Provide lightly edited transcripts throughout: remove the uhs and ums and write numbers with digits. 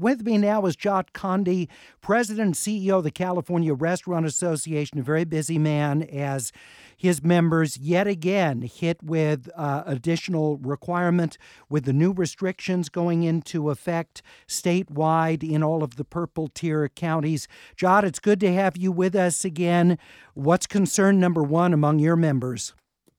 With me now is Jot Condi, President and CEO of the California Restaurant Association, a very busy man as his members yet again hit with additional requirement with the new restrictions going into effect statewide in all of the purple tier counties. Jot, it's good to have you with us again. What's concern number one among your members?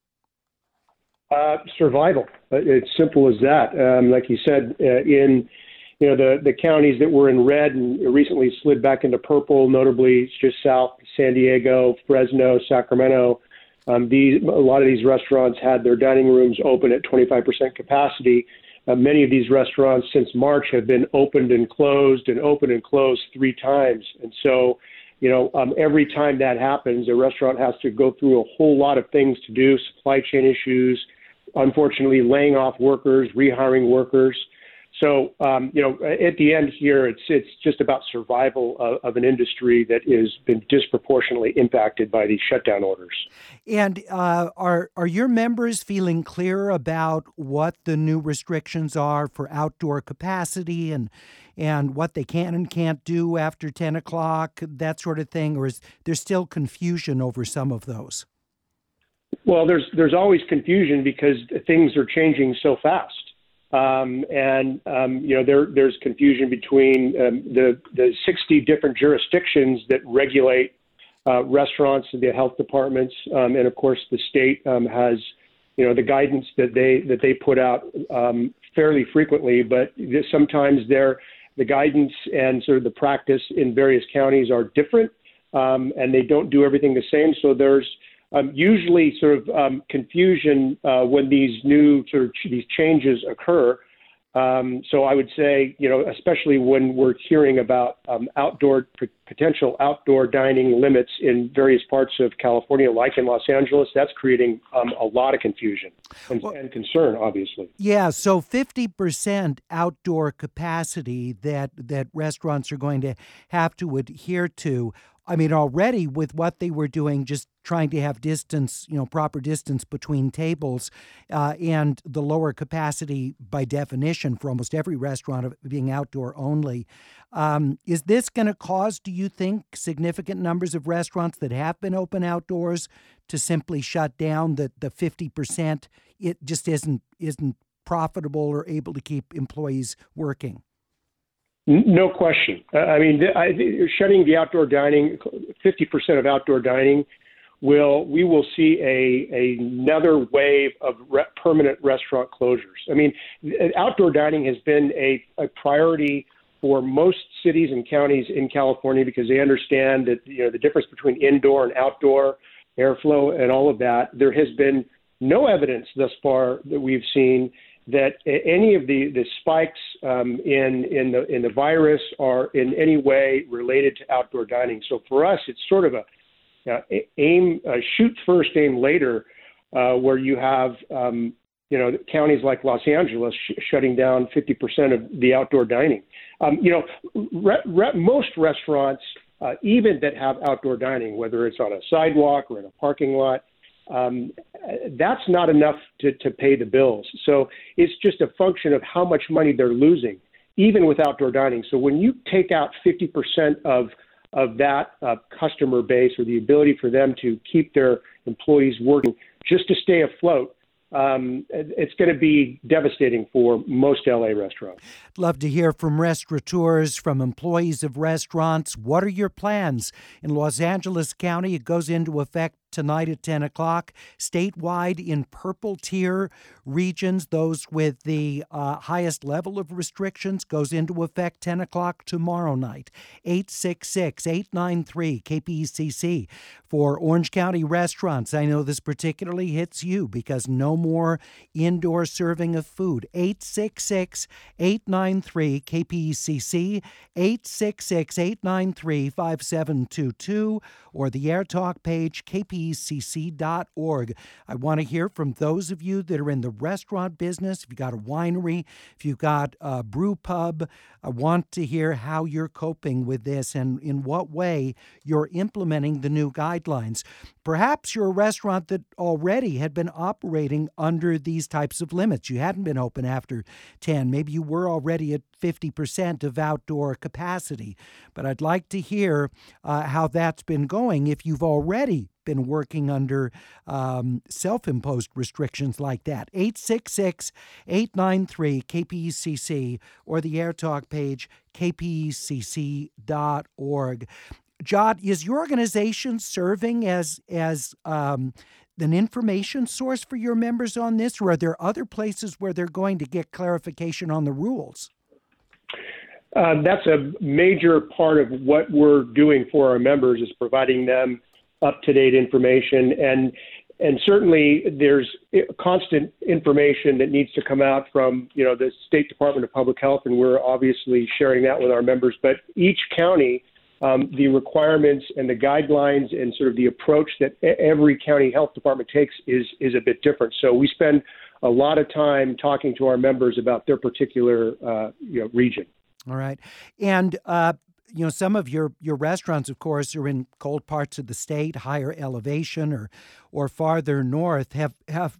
Survival. It's simple as that. Like you said, in the counties that were in red and recently slid back into purple, notably just south San Diego, Fresno, Sacramento. A lot of these restaurants had their dining rooms open at 25% capacity. Many of these restaurants since March have been opened and closed and opened and closed 3 times. And so, every time that happens, a restaurant has to go through a whole lot of things to do, supply chain issues, unfortunately laying off workers, rehiring workers. So, at the end here, it's just about survival of an industry that has been disproportionately impacted by these shutdown orders. And are your members feeling clear about what the new restrictions are for outdoor capacity and what they can and can't do after 10 o'clock, that sort of thing? Or is there still confusion over some of those? Well, there's always confusion because things are changing so fast. There's confusion between the 60 different jurisdictions that regulate restaurants and the health departments, and of course the state has the guidance that they put out fairly frequently, but sometimes the guidance and sort of the practice in various counties are different, and they don't do everything the same. So there's usually sort of confusion when these new these changes occur. So I would say, especially when we're hearing about potential outdoor dining limits in various parts of California, like in Los Angeles, that's creating a lot of confusion and concern, obviously. Yeah, so 50% outdoor capacity that restaurants are going to have to adhere to. I mean, already with what they were doing, just trying to have distance, proper distance between tables, and the lower capacity by definition for almost every restaurant of being outdoor only. Is this going to cause, do you think, significant numbers of restaurants that have been open outdoors to simply shut down the 50%? It just isn't profitable or able to keep employees working? No question. Shutting the outdoor dining, 50% of outdoor dining, we will see another wave of permanent restaurant closures. I mean, outdoor dining has been a priority for most cities and counties in California because they understand that the difference between indoor and outdoor airflow and all of that. There has been no evidence thus far that we've seen that any of the spikes in the virus are in any way related to outdoor dining. So for us, it's sort of a shoot first, aim later, where you have counties like Los Angeles shutting down 50% of the outdoor dining. Most restaurants, even that have outdoor dining, whether it's on a sidewalk or in a parking lot, that's not enough to pay the bills. So it's just a function of how much money they're losing, even with outdoor dining. So when you take out 50% of that customer base, or the ability for them to keep their employees working just to stay afloat, it's going to be devastating for most LA restaurants. Love to hear from restaurateurs, from employees of restaurants. What are your plans? In Los Angeles County, it goes into effect tonight at 10 o'clock. Statewide, in purple tier regions, those with the highest level of restrictions, goes into effect 10 o'clock tomorrow night. 866-893-KPCC. For Orange County restaurants, I know this particularly hits you because no more indoor serving of food. 866-893-KPCC, 866-893-5722, or the AirTalk page, kpecc.org. I want to hear from those of you that are in the restaurant business. If you've got a winery, if you've got a brew pub, I want to hear how you're coping with this and in what way you're implementing the new guidelines. Perhaps you're a restaurant that already had been operating under these types of limits. You hadn't been open after 10. Maybe you were already at 50% of outdoor capacity. But I'd like to hear how that's been going if you've already been working under self-imposed restrictions like that. 866-893-KPECC or the AirTalk page, kpecc.org. Jot, is your organization serving as an information source for your members on this, or are there other places where they're going to get clarification on the rules? That's a major part of what we're doing for our members, is providing them up-to-date information. And certainly there's constant information that needs to come out from, the State Department of Public Health, and we're obviously sharing that with our members. But each county, the requirements and the guidelines and sort of the approach that every county health department takes is a bit different. So we spend a lot of time talking to our members about their particular region. All right. And some of your restaurants, of course, are in cold parts of the state, higher elevation or farther north. Have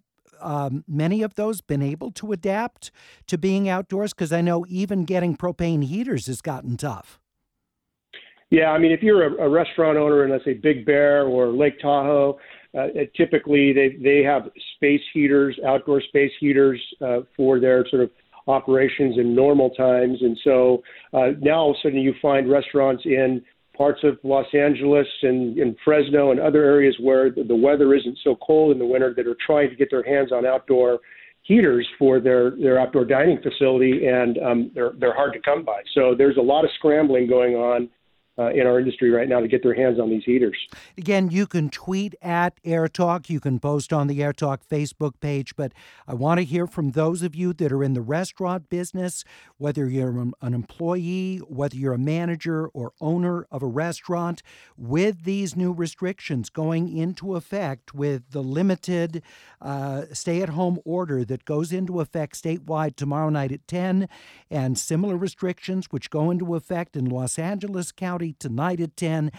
many of those been able to adapt to being outdoors? Because I know even getting propane heaters has gotten tough. Yeah, I mean, if you're a restaurant owner in, let's say, Big Bear or Lake Tahoe, typically they have space heaters, outdoor space heaters for their sort of operations in normal times. And so now all of a sudden you find restaurants in parts of Los Angeles and in Fresno and other areas where the weather isn't so cold in the winter that are trying to get their hands on outdoor heaters for their outdoor dining facility, and they're hard to come by. So there's a lot of scrambling going on in our industry right now to get their hands on these heaters. Again, you can tweet at AirTalk. You can post on the AirTalk Facebook page. But I want to hear from those of you that are in the restaurant business, whether you're an employee, whether you're a manager or owner of a restaurant, with these new restrictions going into effect, with the limited stay-at-home order that goes into effect statewide tomorrow night at 10, and similar restrictions which go into effect in Los Angeles County tonight at 10,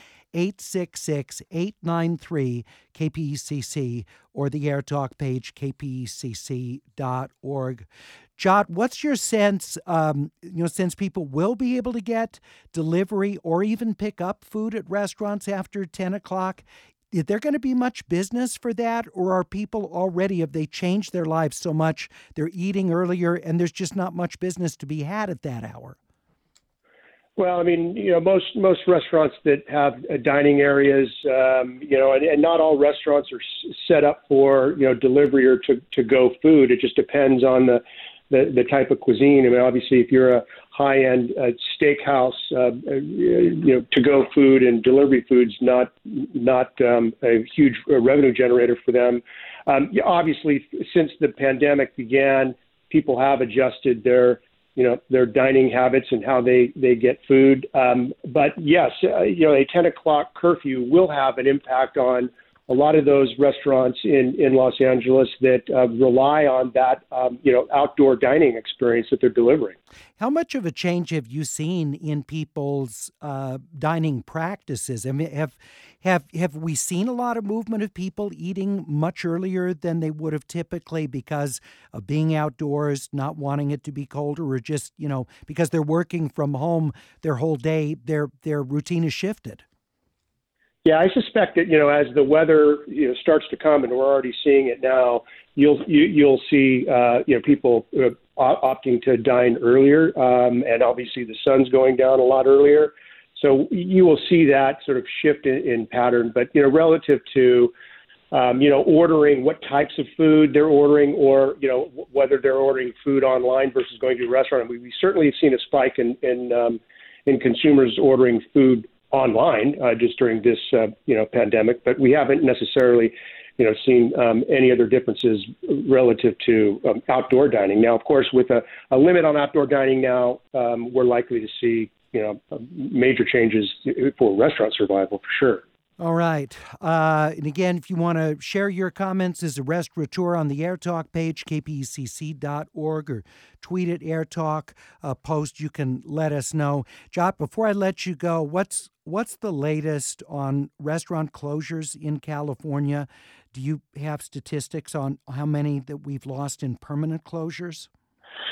866-893-KPECC or the AirTalk page, kpecc.org. Jot, what's your sense, since people will be able to get delivery or even pick up food at restaurants after 10 o'clock, is there going to be much business for that, or are people already, have they changed their lives so much, they're eating earlier and there's just not much business to be had at that hour? Well, I mean, most restaurants that have dining areas, and not all restaurants are set up for, delivery or to go food. It just depends on the type of cuisine. I mean, obviously, if you're a high-end steakhouse, to go food and delivery food's not a huge revenue generator for them. Obviously, since the pandemic began, people have adjusted their dining habits and how they get food. But yes, a 10 o'clock curfew will have an impact on a lot of those restaurants in Los Angeles that rely on that, outdoor dining experience that they're delivering. How much of a change have you seen in people's dining practices? I mean, have we seen a lot of movement of people eating much earlier than they would have typically because of being outdoors, not wanting it to be colder, or just, because they're working from home their whole day, their routine is shifted? Yeah, I suspect that, as the weather starts to come, and we're already seeing it now, you'll see people opting to dine earlier, and obviously the sun's going down a lot earlier. So you will see that sort of shift in pattern. But relative to ordering what types of food they're ordering, or whether they're ordering food online versus going to a restaurant, we certainly have seen a spike in consumers ordering food online just during this pandemic, but we haven't necessarily seen any other differences relative to outdoor dining. Now, of course, with a limit on outdoor dining now, we're likely to see major changes for restaurant survival for sure. All right. And again, if you want to share your comments as a restaurateur on the AirTalk page, kpecc.org, or tweet at AirTalk post, you can let us know. Jot, before I let you go, what's the latest on restaurant closures in California? Do you have statistics on how many that we've lost in permanent closures?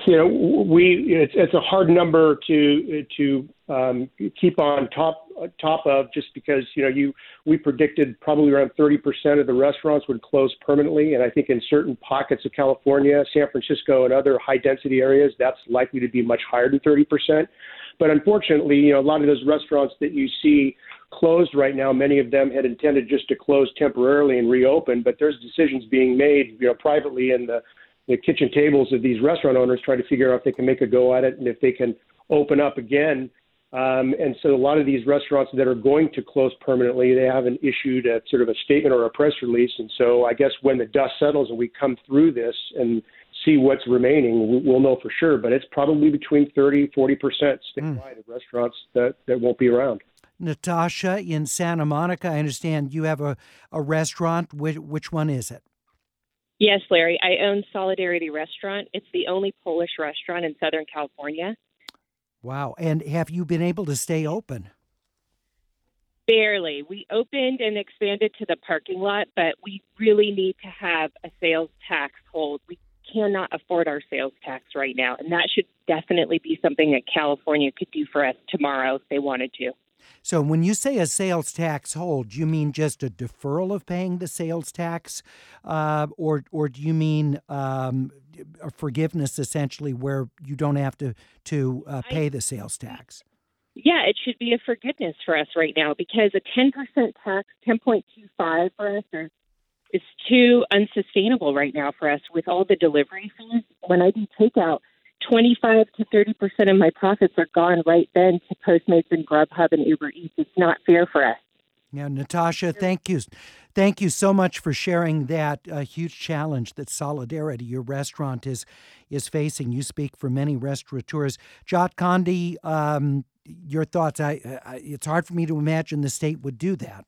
It's a hard number to keep on top of, just because we predicted probably around 30% of the restaurants would close permanently, and I think in certain pockets of California, San Francisco, and other high density areas, that's likely to be much higher than 30%. But unfortunately, a lot of those restaurants that you see closed right now, many of them had intended just to close temporarily and reopen, but there's decisions being made, privately in the kitchen tables of these restaurant owners, trying to figure out if they can make a go at it and if they can open up again. And so a lot of these restaurants that are going to close permanently, they haven't issued a sort of a statement or a press release. And so I guess when the dust settles and we come through this and see what's remaining, we'll know for sure. But it's probably between 30-40% statewide of restaurants that won't be around. Natasha, in Santa Monica, I understand you have a restaurant. Which one is it? Yes, Larry. I own Solidarity Restaurant. It's the only Polish restaurant in Southern California. Wow. And have you been able to stay open? Barely. We opened and expanded to the parking lot, but we really need to have a sales tax hold. We cannot afford our sales tax right now, and that should definitely be something that California could do for us tomorrow if they wanted to. So when you say a sales tax hold, you mean just a deferral of paying the sales tax, or do you mean a forgiveness, essentially, where you don't have to pay the sales tax? Yeah, it should be a forgiveness for us right now, because a 10% tax, 10.25 for us, is too unsustainable right now for us with all the delivery fees. When I do takeout, 25 to 30% of my profits are gone right then to Postmates and Grubhub and Uber Eats. It's not fair for us. Yeah, Natasha, thank you. Thank you so much for sharing that huge challenge that Solidarity, your restaurant, is facing. You speak for many restaurateurs. Jat Condi, your thoughts. It's hard for me to imagine the state would do that.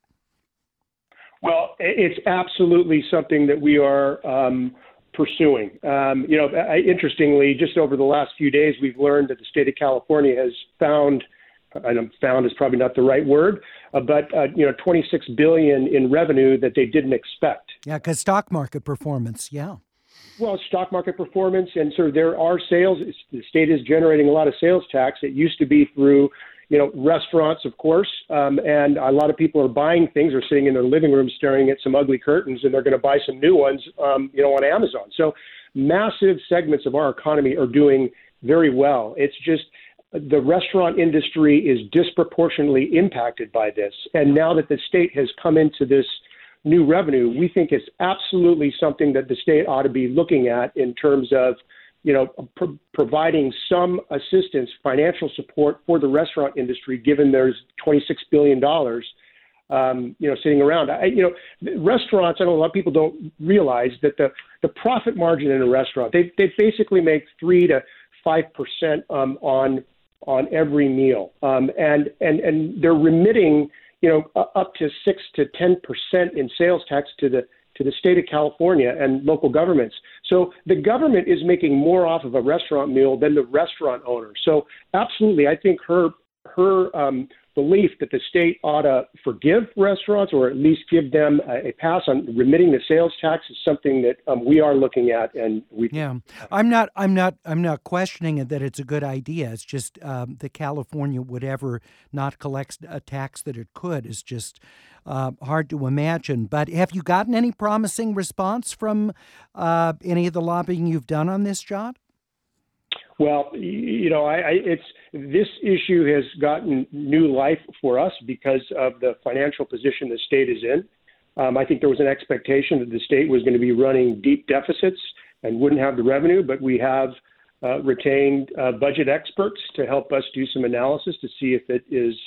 Well, it's absolutely something that we are pursuing. Interestingly, just over the last few days, we've learned that the state of California has found is probably not the right word, but $26 billion in revenue that they didn't expect. Yeah, because stock market performance, yeah. Well, stock market performance, and so there are sales. The state is generating a lot of sales tax. It used to be through restaurants, of course, and a lot of people are buying things or sitting in their living room staring at some ugly curtains, and they're going to buy some new ones, on Amazon. So massive segments of our economy are doing very well. It's just the restaurant industry is disproportionately impacted by this. And now that the state has come into this new revenue, we think it's absolutely something that the state ought to be looking at in terms of providing some assistance, financial support for the restaurant industry, given there's $26 billion, sitting around. Restaurants, I know a lot of people don't realize that the profit margin in a restaurant, they basically make 3 to 5% on every meal, and they're remitting up to 6 to 10% in sales tax to the state of California and local governments. So the government is making more off of a restaurant meal than the restaurant owner. So absolutely, I think her belief that the state ought to forgive restaurants or at least give them a pass on remitting the sales tax is something that we are looking at, and we. Yeah, I'm not questioning it that it's a good idea. It's just that California would ever not collect a tax that it could is just hard to imagine. But have you gotten any promising response from any of the lobbying you've done on this, Jat? Well, this issue has gotten new life for us because of the financial position the state is in. I think there was an expectation that the state was going to be running deep deficits and wouldn't have the revenue, but we have retained budget experts to help us do some analysis to see if it is,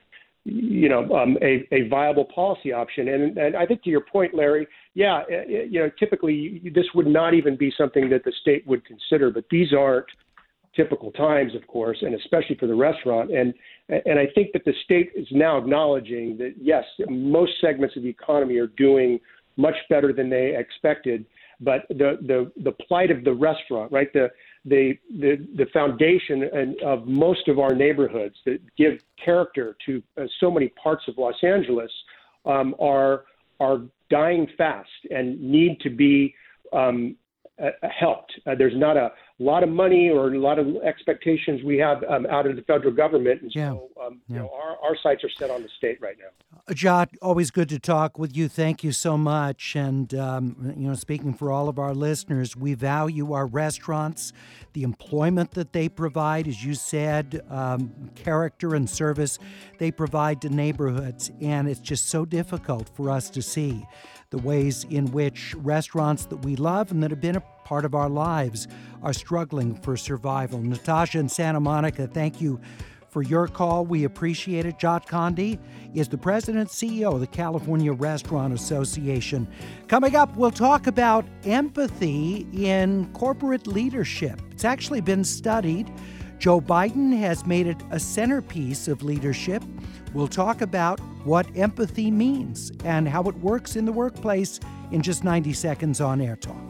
a viable policy option. And I think to your point, Larry, typically this would not even be something that the state would consider, but these aren't typical times, of course, and especially for the restaurant. And I think that the state is now acknowledging that, yes, most segments of the economy are doing much better than they expected, but the plight of the restaurant, right, the foundation of most of our neighborhoods that give character to so many parts of Los Angeles are dying fast and need to be helped. There's not a lot of money or a lot of expectations we have out of the federal government. And so, our sights are set on the state right now. Jacques, always good to talk with you. Thank you so much. And, speaking for all of our listeners, we value our restaurants, the employment that they provide, as you said, character and service they provide to neighborhoods. And it's just so difficult for us to see the ways in which restaurants that we love and that have been a part of our lives are struggling for survival. Natasha in Santa Monica, thank you for your call. We appreciate it. Jacques Conde is the president CEO of the California Restaurant Association. Coming up, we'll talk about empathy in corporate leadership. It's actually been studied. Joe Biden has made it a centerpiece of leadership. We'll talk about what empathy means and how it works in the workplace in just 90 seconds on Air Talk.